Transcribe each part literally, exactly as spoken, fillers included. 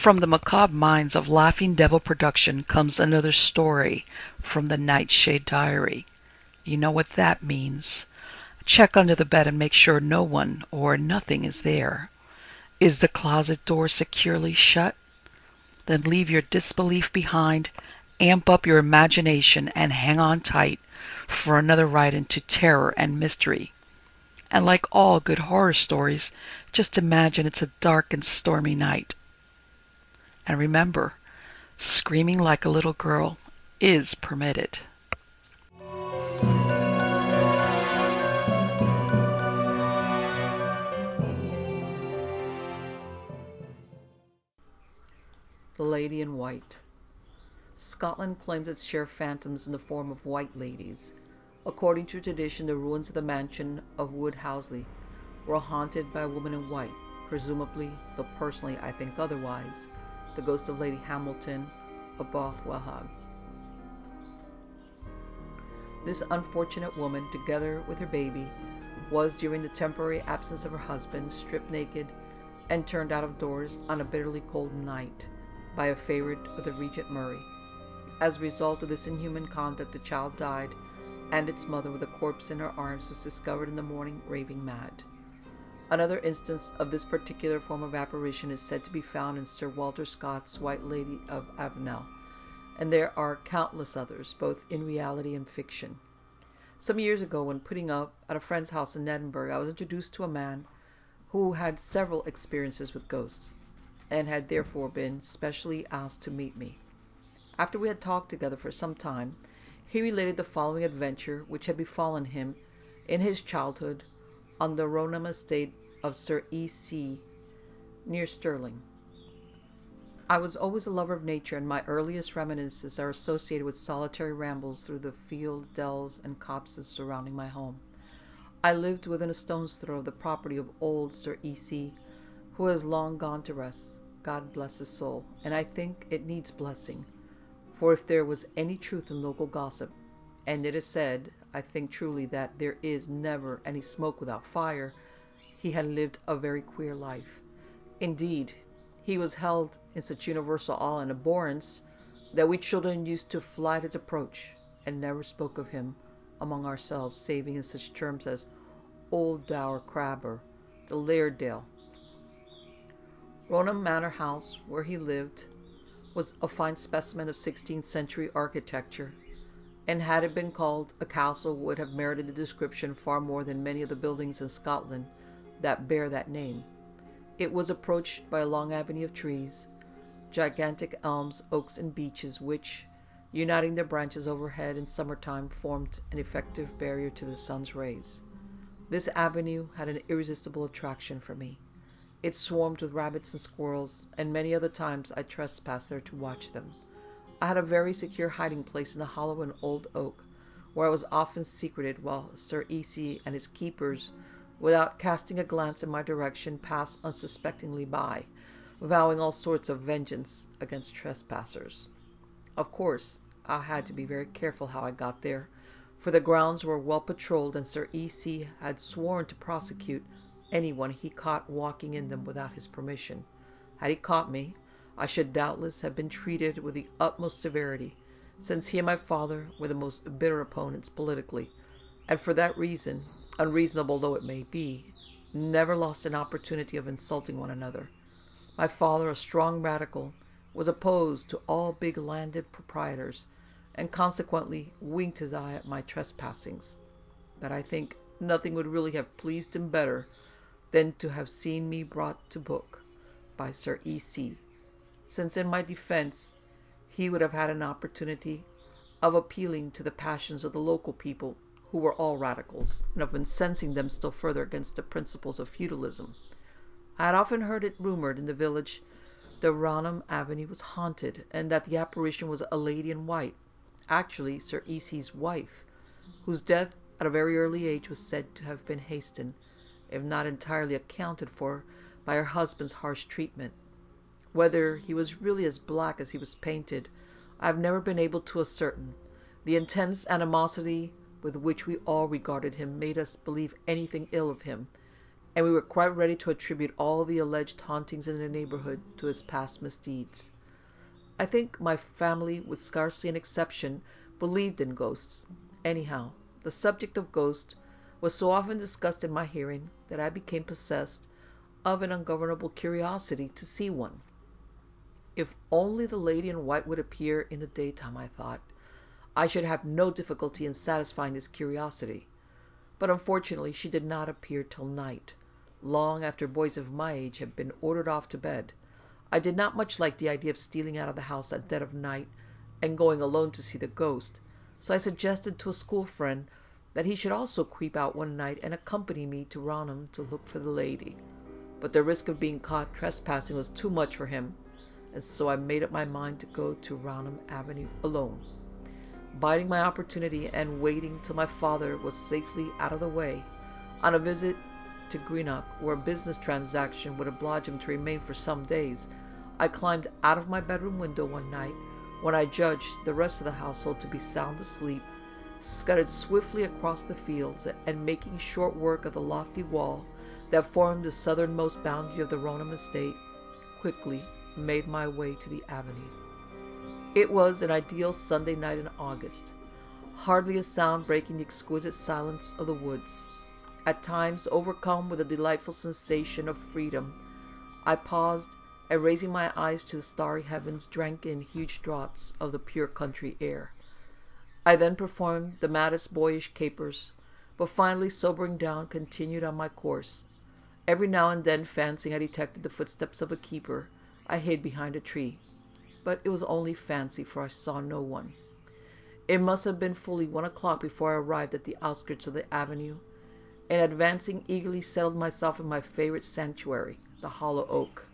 From the macabre minds of Laughing Devil Production comes another story from the Nightshade Diary. You know what that means. Check under the bed and make sure no one or nothing is there. Is the closet door securely shut? Then leave your disbelief behind, amp up your imagination, and hang on tight for another ride into terror and mystery. And like all good horror stories, just imagine it's a dark and stormy night. And remember, screaming like a little girl is permitted. The Lady in White. Scotland claims its share of phantoms in the form of white ladies. According to tradition, the ruins of the mansion of Woodhousley were haunted by a woman in white, presumably, though personally I think otherwise, the ghost of Lady Hamilton of Bothwellhaug. This unfortunate woman, together with her baby, was, during the temporary absence of her husband, stripped naked and turned out of doors on a bitterly cold night by a favorite of the Regent Murray. As a result of this inhuman conduct, the child died, and its mother, with a corpse in her arms, was discovered in the morning raving mad. Another instance of this particular form of apparition is said to be found in Sir Walter Scott's White Lady of Avenel, and there are countless others, both in reality and fiction. Some years ago, when putting up at a friend's house in Edinburgh, I was introduced to a man who had several experiences with ghosts, and had therefore been specially asked to meet me. After we had talked together for some time, he related the following adventure which had befallen him in his childhood on the Ronham estate of Sir E. C. near Stirling. I was always a lover of nature, and my earliest reminiscences are associated with solitary rambles through the fields, dells, and copses surrounding my home. I lived within a stone's throw of the property of old Sir E. C., who has long gone to rest. God bless his soul, and I think it needs blessing. For if there was any truth in local gossip, and it is said, I think truly, that there is never any smoke without fire, he had lived a very queer life. Indeed, he was held in such universal awe and abhorrence that we children used to fly at his approach, and never spoke of him among ourselves, saving in such terms as Old Dour Crabber, the Lairdale. Ronham Manor House, where he lived, was a fine specimen of sixteenth century architecture, and had it been called a castle would have merited the description far more than many of the buildings in Scotland that bear that name. It was approached by a long avenue of trees, gigantic elms, oaks, and beeches, which, uniting their branches overhead in summertime, formed an effective barrier to the sun's rays. This avenue had an irresistible attraction for me. It swarmed with rabbits and squirrels, and many other times I trespassed there to watch them. I had a very secure hiding place in the hollow of an old oak, where I was often secreted while Sir E. C. and his keepers, without casting a glance in my direction, passed unsuspectingly by, vowing all sorts of vengeance against trespassers. Of course, I had to be very careful how I got there, for the grounds were well patrolled, and Sir E. C. had sworn to prosecute anyone he caught walking in them without his permission. Had he caught me, I should doubtless have been treated with the utmost severity, since he and my father were the most bitter opponents politically, and for that reason, unreasonable though it may be, never lost an opportunity of insulting one another. My father, a strong radical, was opposed to all big landed proprietors, and consequently winked his eye at my trespassings. But I think nothing would really have pleased him better than to have seen me brought to book by Sir E. C., since in my defense he would have had an opportunity of appealing to the passions of the local people, who were all radicals, and of incensing them still further against the principles of feudalism. I had often heard it rumored in the village that Ronham Avenue was haunted, and that the apparition was a lady in white, actually Sir E. C.'s wife, whose death at a very early age was said to have been hastened, if not entirely accounted for, by her husband's harsh treatment. Whether he was really as black as he was painted, I have never been able to ascertain. The intense animosity with which we all regarded him made us believe anything ill of him, and we were quite ready to attribute all the alleged hauntings in the neighborhood to his past misdeeds. I think my family, with scarcely an exception, believed in ghosts. Anyhow, the subject of ghosts was so often discussed in my hearing that I became possessed of an ungovernable curiosity to see one. If only the lady in white would appear in the daytime, I thought, I should have no difficulty in satisfying this curiosity. But unfortunately she did not appear till night, long after boys of my age had been ordered off to bed. I did not much like the idea of stealing out of the house at dead of night and going alone to see the ghost, so I suggested to a school friend that he should also creep out one night and accompany me to Raynham to look for the lady. But the risk of being caught trespassing was too much for him, and so I made up my mind to go to Raynham Avenue alone. Biding my opportunity and waiting till my father was safely out of the way, on a visit to Greenock, where a business transaction would oblige him to remain for some days, I climbed out of my bedroom window one night, when I judged the rest of the household to be sound asleep, scudded swiftly across the fields, and making short work of the lofty wall that formed the southernmost boundary of the Raynham estate, quickly made my way to the avenue. It was an ideal Sunday night in August, hardly a sound breaking the exquisite silence of the woods. At times, overcome with a delightful sensation of freedom, I paused, and raising my eyes to the starry heavens, drank in huge draughts of the pure country air. I then performed the maddest boyish capers, but finally sobering down, continued on my course. Every now and then, fancying I detected the footsteps of a keeper, I hid behind a tree. But it was only fancy, for I saw no one. It must have been fully one o'clock before I arrived at the outskirts of the avenue, and advancing eagerly settled myself in my favorite sanctuary, the hollow oak.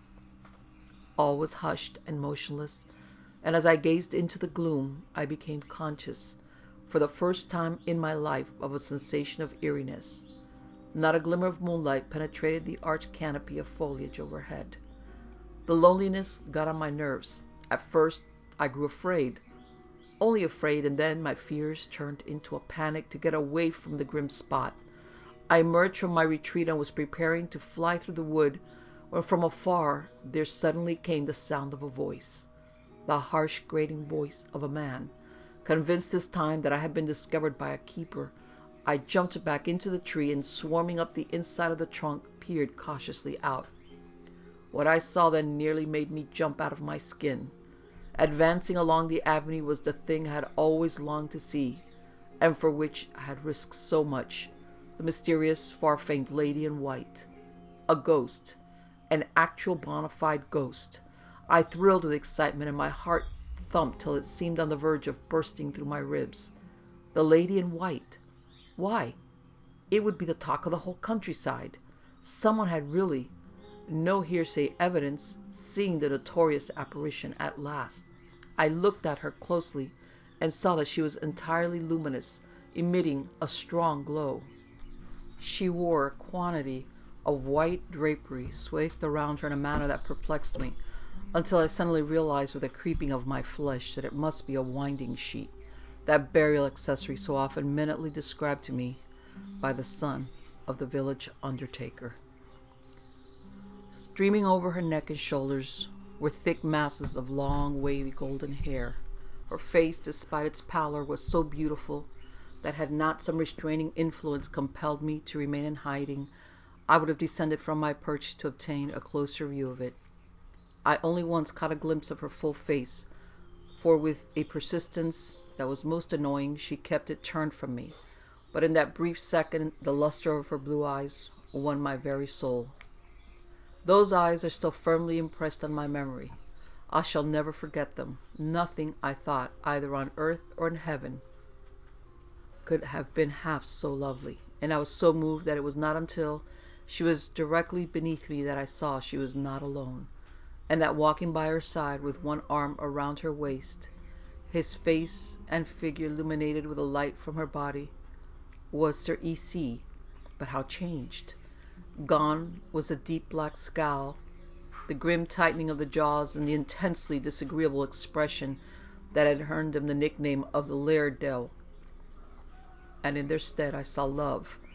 All was hushed and motionless, and as I gazed into the gloom, I became conscious, for the first time in my life, of a sensation of eeriness. Not a glimmer of moonlight penetrated the arched canopy of foliage overhead. The loneliness got on my nerves. At first, I grew afraid, only afraid, and then my fears turned into a panic to get away from the grim spot. I emerged from my retreat and was preparing to fly through the wood, when from afar there suddenly came the sound of a voice, the harsh, grating voice of a man. Convinced this time that I had been discovered by a keeper, I jumped back into the tree and, swarming up the inside of the trunk, peered cautiously out. What I saw then nearly made me jump out of my skin. Advancing along the avenue was the thing I had always longed to see, and for which I had risked so much, the mysterious, far-famed lady in white. A ghost, an actual bona fide ghost. I thrilled with excitement, and my heart thumped till it seemed on the verge of bursting through my ribs. The lady in white. Why, it would be the talk of the whole countryside. Someone had really, no hearsay evidence, seen the notorious apparition at last. I looked at her closely and saw that she was entirely luminous, emitting a strong glow. She wore a quantity of white drapery swathed around her in a manner that perplexed me, until I suddenly realized with a creeping of my flesh that it must be a winding sheet, that burial accessory so often minutely described to me by the son of the village undertaker. Streaming over her neck and shoulders were thick masses of long, wavy golden hair. Her face, despite its pallor, was so beautiful that had not some restraining influence compelled me to remain in hiding, I would have descended from my perch to obtain a closer view of it. I only once caught a glimpse of her full face, for with a persistence that was most annoying, she kept it turned from me. But in that brief second, the luster of her blue eyes won my very soul. Those eyes are still firmly impressed on my memory. I shall never forget them. Nothing, I thought, either on earth or in heaven, could have been half so lovely, and I was so moved that it was not until she was directly beneath me that I saw she was not alone, and that walking by her side with one arm around her waist, his face and figure illuminated with a light from her body, was Sir E C. But how changed! Gone was the deep black scowl, the grim tightening of the jaws, and the intensely disagreeable expression that had earned him the nickname of the Lairdale, and in their stead I saw love,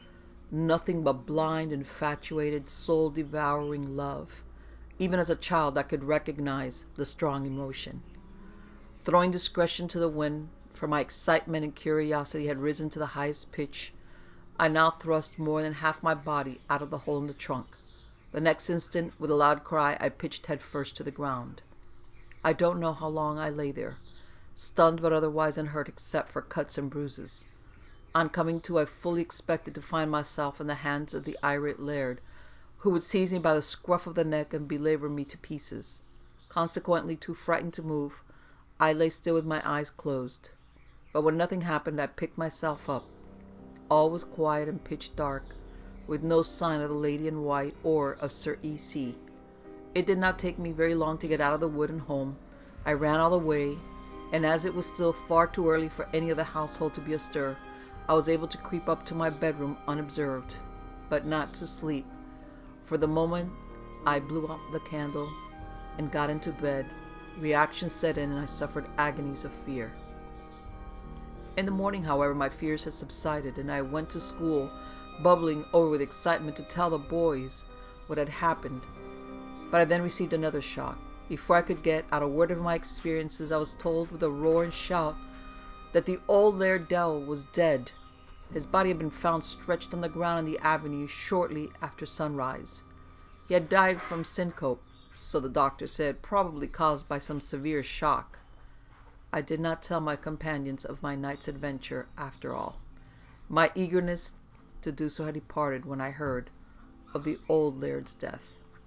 Nothing but blind, infatuated, soul-devouring love. Even as a child, I could recognize the strong emotion. Throwing discretion to the wind, for my excitement and curiosity had risen to the highest pitch, I now thrust more than half my body out of the hole in the trunk. The next instant, with a loud cry, I pitched headfirst to the ground. I don't know how long I lay there, stunned but otherwise unhurt except for cuts and bruises. On coming to, I fully expected to find myself in the hands of the irate laird, who would seize me by the scruff of the neck and belabor me to pieces. Consequently, too frightened to move, I lay still with my eyes closed. But when nothing happened, I picked myself up. All was quiet and pitch dark, with no sign of the lady in white or of Sir E C. It did not take me very long to get out of the wood and home. I ran all the way, and as it was still far too early for any of the household to be astir, I was able to creep up to my bedroom unobserved, but not to sleep. For the moment I blew out the candle and got into bed, reaction set in and I suffered agonies of fear. In the morning, however, my fears had subsided, and I went to school, bubbling over with excitement to tell the boys what had happened. But I then received another shock. Before I could get out a word of my experiences, I was told with a roar and shout that the old Laird Dell was dead. His body had been found stretched on the ground in the avenue shortly after sunrise. He had died from syncope, so the doctor said, probably caused by some severe shock. I did not tell my companions of my night's adventure after all. My eagerness to do so had departed when I heard of the old laird's death.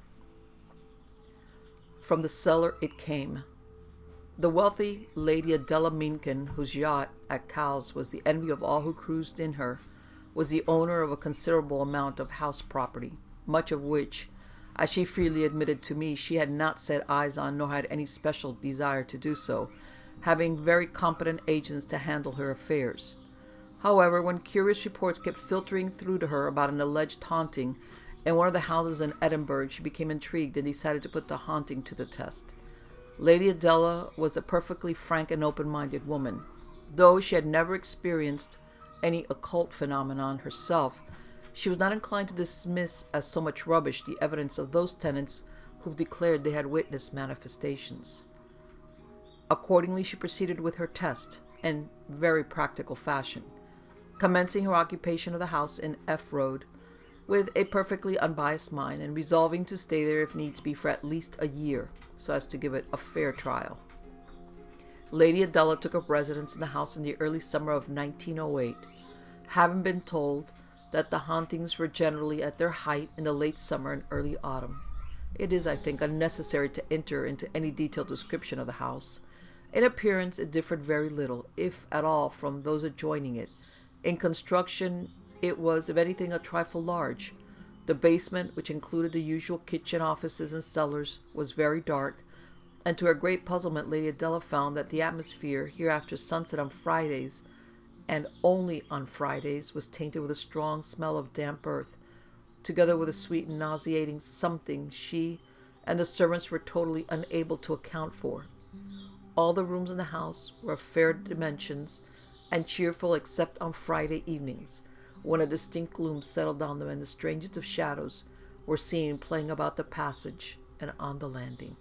From the cellar it came. The wealthy Lady Adela Meynkin, whose yacht at Cowes was the envy of all who cruised in her, was the owner of a considerable amount of house property, much of which, as she freely admitted to me, she had not set eyes on, nor had any special desire to do so, having very competent agents to handle her affairs. However, when curious reports kept filtering through to her about an alleged haunting in one of the houses in Edinburgh, she became intrigued and decided to put the haunting to the test. Lady Adela was a perfectly frank and open-minded woman. Though she had never experienced any occult phenomenon herself, she was not inclined to dismiss as so much rubbish the evidence of those tenants who declared they had witnessed manifestations. Accordingly, she proceeded with her test in very practical fashion, commencing her occupation of the house in F Road with a perfectly unbiased mind, and resolving to stay there if needs be for at least a year, so as to give it a fair trial. Lady Adela took up residence in the house in the early summer of nineteen oh eight, having been told that the hauntings were generally at their height in the late summer and early autumn. It is, I think, unnecessary to enter into any detailed description of the house. In appearance it differed very little, if at all, from those adjoining it. In construction it was, if anything, a trifle large. The basement, which included the usual kitchen, offices, and cellars, was very dark, and to her great puzzlement Lady Adela found that the atmosphere here after sunset on Fridays, and only on Fridays, was tainted with a strong smell of damp earth, together with a sweet and nauseating something she and the servants were totally unable to account for. All the rooms in the house were of fair dimensions and cheerful except on Friday evenings, when a distinct gloom settled on them and the strangest of shadows were seen playing about the passage and on the landing.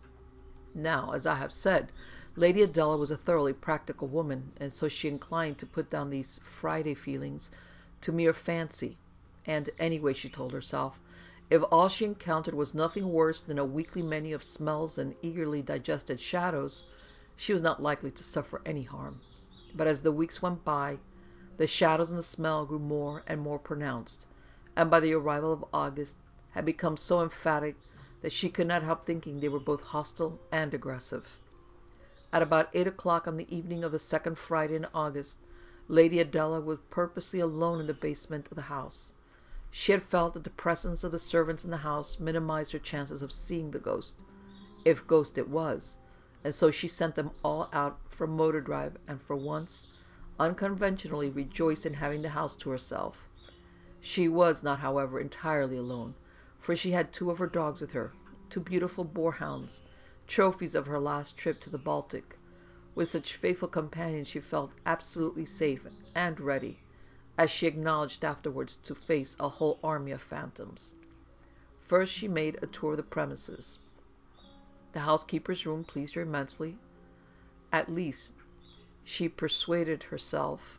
Now, as I have said, Lady Adela was a thoroughly practical woman, and so she inclined to put down these Friday feelings to mere fancy, and anyway, she told herself, if all she encountered was nothing worse than a weekly menu of smells and eagerly digested shadows, she was not likely to suffer any harm. But as the weeks went by, the shadows and the smell grew more and more pronounced, and by the arrival of August had become so emphatic that she could not help thinking they were both hostile and aggressive. At about eight o'clock on the evening of the second Friday in August, Lady Adela was purposely alone in the basement of the house. She had felt that the presence of the servants in the house minimized her chances of seeing the ghost, if ghost it was, and so she sent them all out for a motor drive, and for once, unconventionally, rejoiced in having the house to herself. She was not, however, entirely alone, for she had two of her dogs with her, two beautiful boarhounds, trophies of her last trip to the Baltic. With such faithful companions she felt absolutely safe and ready, as she acknowledged afterwards to face a whole army of phantoms. First she made a tour of the premises. The housekeeper's room pleased her immensely. At least, she persuaded herself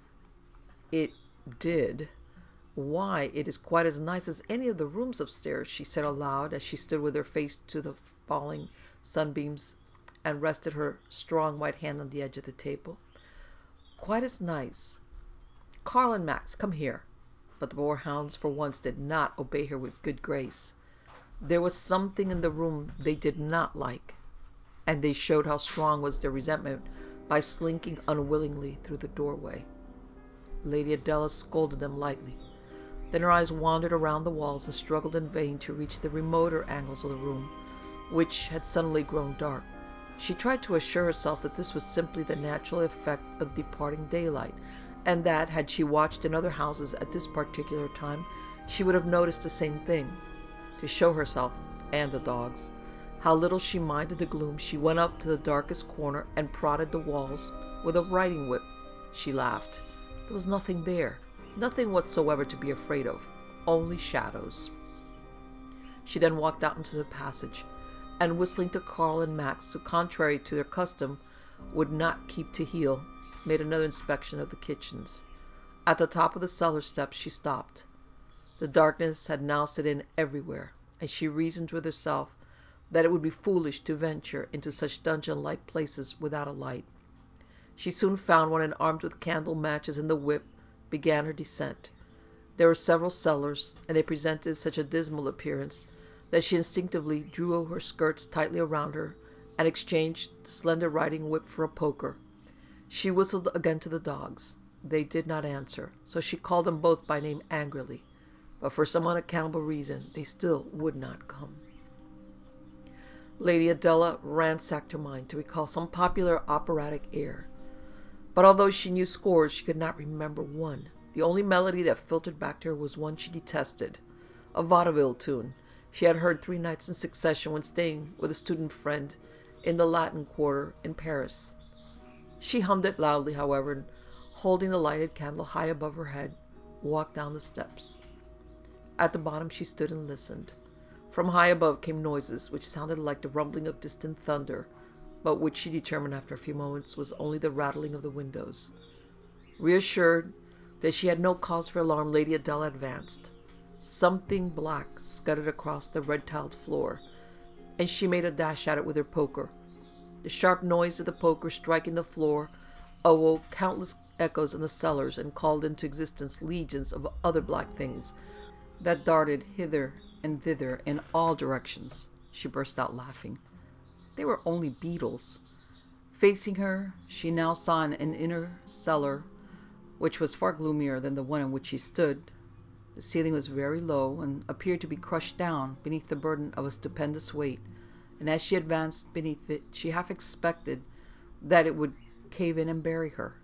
it did. "Why, it is quite as nice as any of the rooms upstairs," she said aloud as she stood with her face to the falling sunbeams and rested her strong white hand on the edge of the table. "Quite as nice. Carl and Max, come here." But the boarhounds for once did not obey her with good grace. There was something in the room they did not like, and they showed how strong was their resentment by slinking unwillingly through the doorway. Lady Adela scolded them lightly. Then her eyes wandered around the walls and struggled in vain to reach the remoter angles of the room, which had suddenly grown dark. She tried to assure herself that this was simply the natural effect of departing daylight, and that, had she watched in other houses at this particular time, she would have noticed the same thing. To show herself, and the dogs, how little she minded the gloom, she went up to the darkest corner and prodded the walls with a riding whip. She laughed. There was nothing there, nothing whatsoever to be afraid of, only shadows. She then walked out into the passage, and whistling to Carl and Max, who, contrary to their custom, would not keep to heel, made another inspection of the kitchens. At the top of the cellar steps she stopped. The darkness had now set in everywhere, and she reasoned with herself that it would be foolish to venture into such dungeon-like places without a light. She soon found one, and armed with candle matches and the whip, began her descent. There were several cellars, and they presented such a dismal appearance that she instinctively drew her skirts tightly around her and exchanged the slender riding whip for a poker. She whistled again to the dogs. They did not answer, so she called them both by name angrily, but for some unaccountable reason they still would not come. Lady Adela ransacked her mind to recall some popular operatic air, but although she knew scores, she could not remember one. The only melody that filtered back to her was one she detested, a vaudeville tune she had heard three nights in succession when staying with a student friend in the Latin Quarter in Paris. She hummed it loudly, however, and, holding the lighted candle high above her head, walked down the steps. At the bottom she stood and listened. From high above came noises which sounded like the rumbling of distant thunder, but which she determined after a few moments was only the rattling of the windows. Reassured that she had no cause for alarm, Lady Adela advanced. Something black scudded across the red-tiled floor, and she made a dash at it with her poker. The sharp noise of the poker striking the floor awoke countless echoes in the cellars and called into existence legions of other black things that darted hither and thither in all directions. She burst out laughing. They were only beetles. Facing her, she now saw an inner cellar, which was far gloomier than the one in which she stood. The ceiling was very low, and appeared to be crushed down beneath the burden of a stupendous weight, and as she advanced beneath it, she half expected that it would cave in and bury her.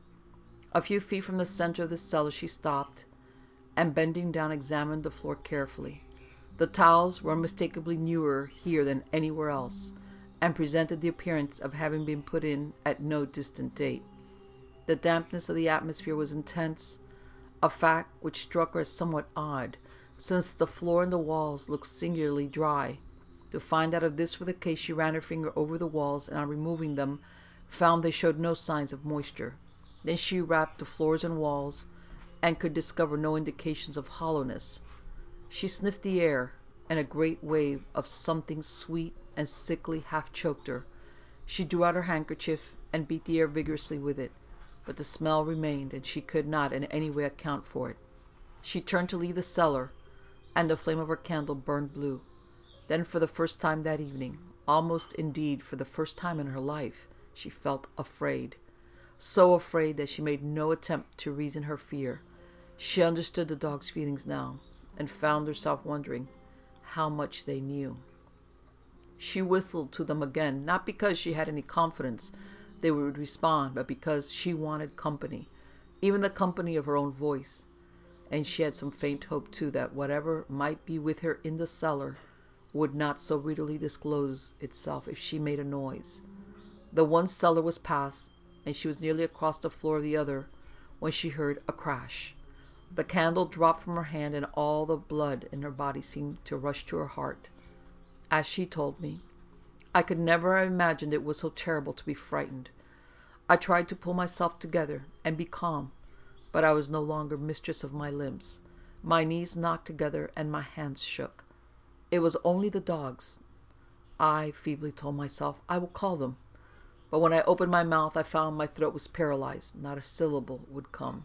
A few feet from the center of the cellar she stopped, and bending down examined the floor carefully. The tiles were unmistakably newer here than anywhere else, and presented the appearance of having been put in at no distant date. The dampness of the atmosphere was intense, a fact which struck her as somewhat odd, since the floor and the walls looked singularly dry. To find out if this were the case, she ran her finger over the walls, and on removing them, found they showed no signs of moisture. Then she rapped the floors and walls, and could discover no indications of hollowness. She sniffed the air, and a great wave of something sweet and sickly half choked her. She drew out her handkerchief and beat the air vigorously with it, but the smell remained, and she could not in any way account for it. She turned to leave the cellar, and the flame of her candle burned blue. Then, for the first time that evening, almost indeed for the first time in her life, she felt afraid. So afraid that she made no attempt to reason her fear. She understood the dog's feelings now, and found herself wondering how much they knew. She whistled to them again, not because she had any confidence they would respond, but because she wanted company, even the company of her own voice. And she had some faint hope, too, that whatever might be with her in the cellar would not so readily disclose itself if she made a noise. The one cellar was past, and she was nearly across the floor of the other, when she heard a crash. The candle dropped from her hand, and all the blood in her body seemed to rush to her heart. As she told me, I could never have imagined it was so terrible to be frightened. I tried to pull myself together and be calm, but I was no longer mistress of my limbs. My knees knocked together and my hands shook. It was only the dogs. I feebly told myself, I will call them. But when I opened my mouth, I found my throat was paralyzed. Not a syllable would come.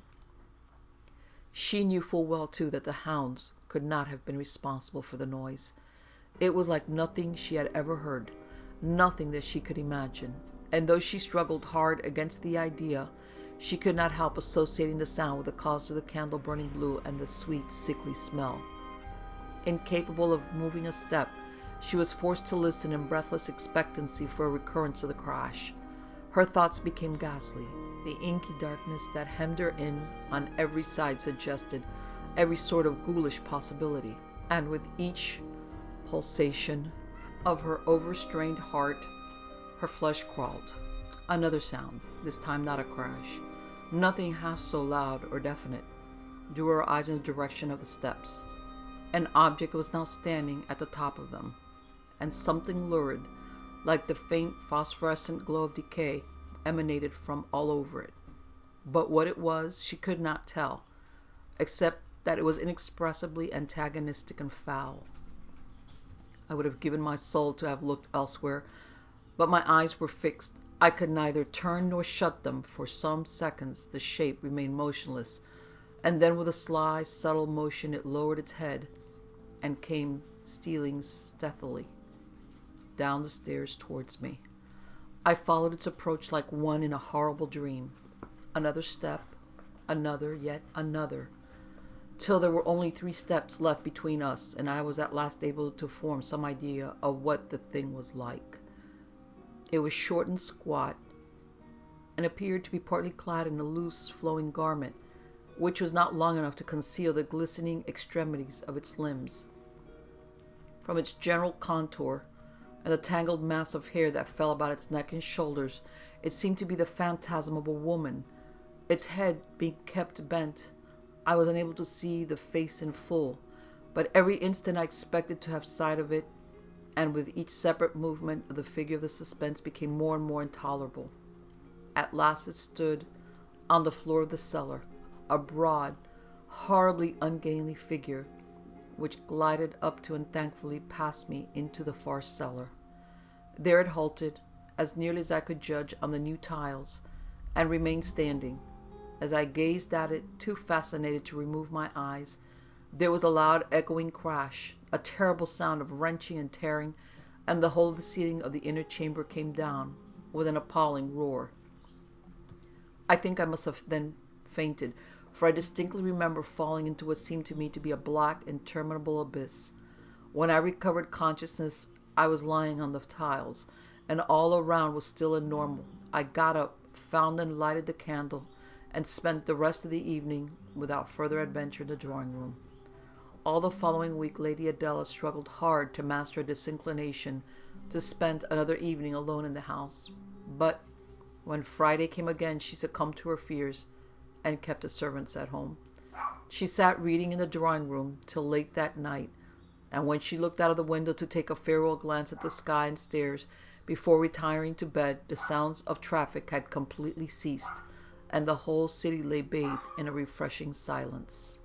She knew full well, too, that the hounds could not have been responsible for the noise. It was like nothing she had ever heard, nothing that she could imagine. And though she struggled hard against the idea, she could not help associating the sound with the cause of the candle burning blue and the sweet, sickly smell. Incapable of moving a step, she was forced to listen in breathless expectancy for a recurrence of the crash. Her thoughts became ghastly. The inky darkness that hemmed her in on every side suggested every sort of ghoulish possibility. And with each pulsation of her overstrained heart, her flesh crawled. Another sound, this time not a crash, nothing half so loud or definite, drew her eyes in the direction of the steps. An object was now standing at the top of them, and something lurid, like the faint phosphorescent glow of decay, emanated from all over it. But what it was, she could not tell, except that it was inexpressibly antagonistic and foul. I would have given my soul to have looked elsewhere, but my eyes were fixed. I could neither turn nor shut them. For some seconds the shape remained motionless, and then with a sly, subtle motion it lowered its head and came stealing stealthily down the stairs towards me. I followed its approach like one in a horrible dream. Another step, another, yet another, till there were only three steps left between us, and I was at last able to form some idea of what the thing was like. It was short and squat, and appeared to be partly clad in a loose, flowing garment, which was not long enough to conceal the glistening extremities of its limbs. From its general contour, and the tangled mass of hair that fell about its neck and shoulders, it seemed to be the phantasm of a woman. Its head being kept bent, I was unable to see the face in full, but every instant I expected to have sight of it, and with each separate movement of the figure the suspense became more and more intolerable. At last it stood on the floor of the cellar, a broad, horribly ungainly figure, which glided up to and thankfully past me into the far cellar. There it halted, as nearly as I could judge, on the new tiles, and remained standing. As I gazed at it, too fascinated to remove my eyes, there was a loud echoing crash, a terrible sound of wrenching and tearing, and the whole of the ceiling of the inner chamber came down with an appalling roar. I think I must have then fainted, for I distinctly remember falling into what seemed to me to be a black, interminable abyss. When I recovered consciousness, I was lying on the tiles, and all around was still and normal. I got up, found and lighted the candle, and spent the rest of the evening without further adventure in the drawing-room. All the following week Lady Adela struggled hard to master a disinclination to spend another evening alone in the house. But when Friday came again, she succumbed to her fears and kept the servants at home. She sat reading in the drawing-room till late that night, and when she looked out of the window to take a farewell glance at the sky and stairs before retiring to bed, the sounds of traffic had completely ceased, and the whole city lay bathed in a refreshing silence.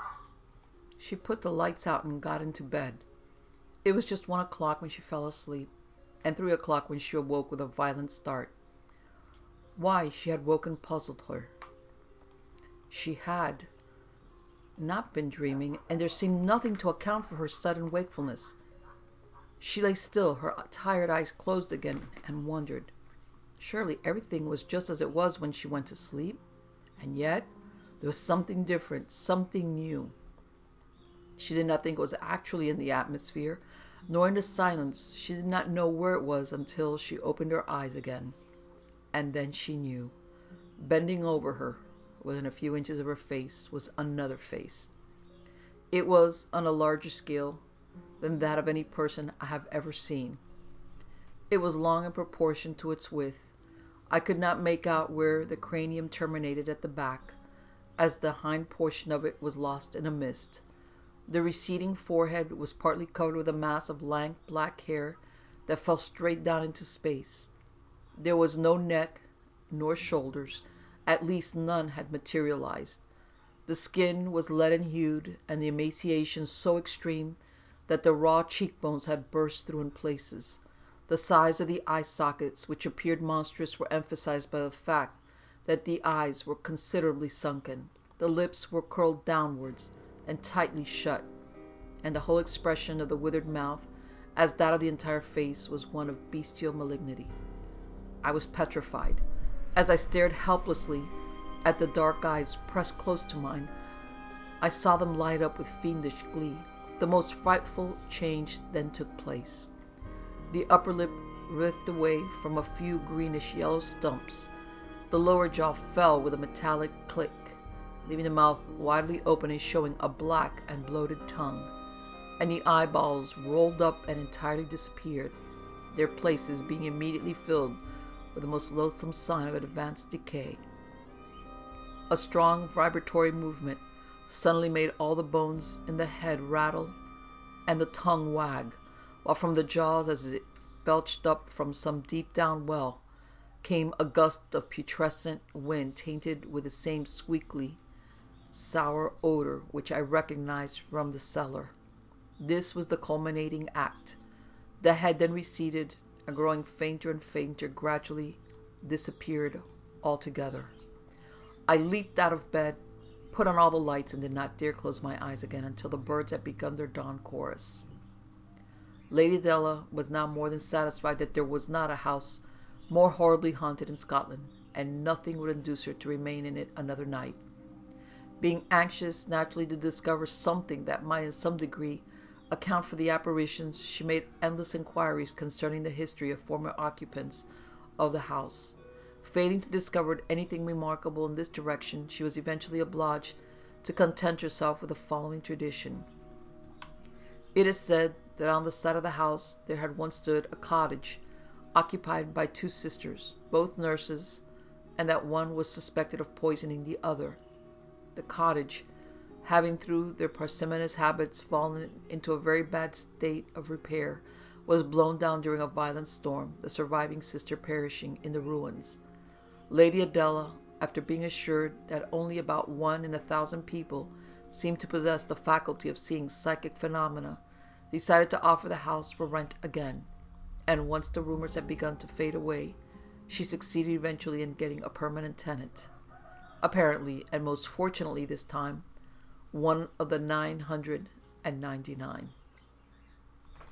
She put the lights out and got into bed. It was just one o'clock when she fell asleep, and three o'clock when she awoke with a violent start. Why she had woken puzzled her. She had not been dreaming, and there seemed nothing to account for her sudden wakefulness. She lay still, her tired eyes closed again, and wondered. Surely everything was just as it was when she went to sleep, and yet there was something different, something new. She did not think it was actually in the atmosphere, nor in the silence. She did not know where it was until she opened her eyes again. And then she knew. Bending over her, within a few inches of her face, was another face. It was on a larger scale than that of any person I have ever seen. It was long in proportion to its width. I could not make out where the cranium terminated at the back. as the hind portion of it was lost in a mist. The receding forehead was partly covered with a mass of lank black hair that fell straight down into space. There was no neck nor shoulders, at least none had materialized. The skin was leaden-hued, and the emaciation so extreme that the raw cheekbones had burst through in places. The size of the eye sockets, which appeared monstrous, were emphasized by the fact that the eyes were considerably sunken. The lips were curled downwards and tightly shut, and the whole expression of the withered mouth, as that of the entire face, was one of bestial malignity. I was petrified. As I stared helplessly at the dark eyes pressed close to mine, I saw them light up with fiendish glee. The most frightful change then took place. The upper lip writhed away from a few greenish-yellow stumps. The lower jaw fell with a metallic click, leaving the mouth widely open and showing a black and bloated tongue, and the eyeballs rolled up and entirely disappeared, their places being immediately filled with the most loathsome sign of advanced decay. A strong vibratory movement suddenly made all the bones in the head rattle and the tongue wag, while from the jaws, as it belched up from some deep-down well, came a gust of putrescent wind tainted with the same sweetly sour odor which I recognized from the cellar. This was the culminating act. The head then receded, and growing fainter and fainter, gradually disappeared altogether. I leaped out of bed, put on all the lights, and did not dare close my eyes again until the birds had begun their dawn chorus. Lady Adela was now more than satisfied that there was not a house more horribly haunted in Scotland, and nothing would induce her to remain in it another night. Being anxious naturally to discover something that might in some degree account for the apparitions, she made endless inquiries concerning the history of former occupants of the house. Failing to discover anything remarkable in this direction, she was eventually obliged to content herself with the following tradition. It is said that on the side of the house there had once stood a cottage occupied by two sisters, both nurses, and that one was suspected of poisoning the other. The cottage, having through their parsimonious habits fallen into a very bad state of repair, was blown down during a violent storm, the surviving sister perishing in the ruins. Lady Adela, after being assured that only about one in a thousand people seemed to possess the faculty of seeing psychic phenomena, decided to offer the house for rent again, and once the rumors had begun to fade away, she succeeded eventually in getting a permanent tenant. Apparently, and most fortunately this time, one of the nine hundred and ninety-nine.